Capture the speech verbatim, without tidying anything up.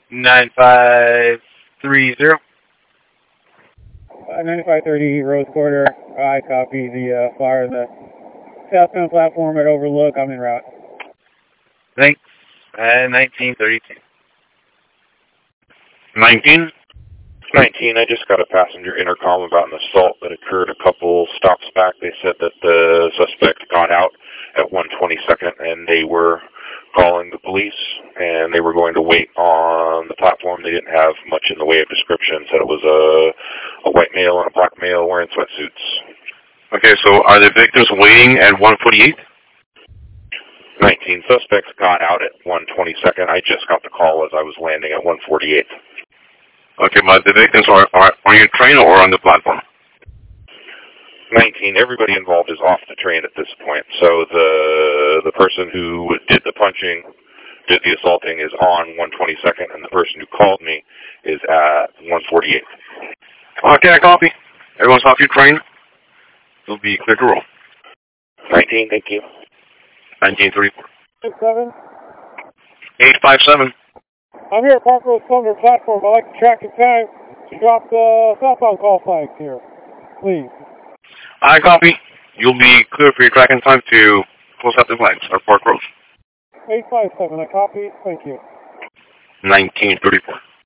nine five three zero. Uh, ninety-five thirty Rose Quarter. I copy the uh, fire on the southbound platform at Overlook. I'm en route. Thanks. Uh, nineteen thirty-two. nineteen? nineteen, I just got a passenger intercom about an assault that occurred a couple stops back. They said that the suspect got out at one twenty-second and they were calling the police and they were going to wait on the platform. They didn't have much in the way of description. Said it was a, a white male and a black male wearing sweatsuits. Okay, so are the victims waiting at one forty-eight? nineteen suspects got out at one twenty-second. I just got the call as I was landing at one forty-eight. Okay, but the victims are, are on your train or on the platform? nineteen, everybody involved is off the train at this point. So the the person who did the punching, did the assaulting, is on one twenty-second, and the person who called me is at one forty-eight. Okay, I copy. Everyone's off your train. It'll be clear to roll. nineteen, thank you. nineteen thirty-four. eight seven. eight five seven. I'm here at Park Road Thunder platform. I'd like to track the time to drop the southbound call flags here, please. I copy. You'll be clear for your tracking time to close out the flags at Park Road. eight five seven, I copy. Thank you. nineteen thirty-four.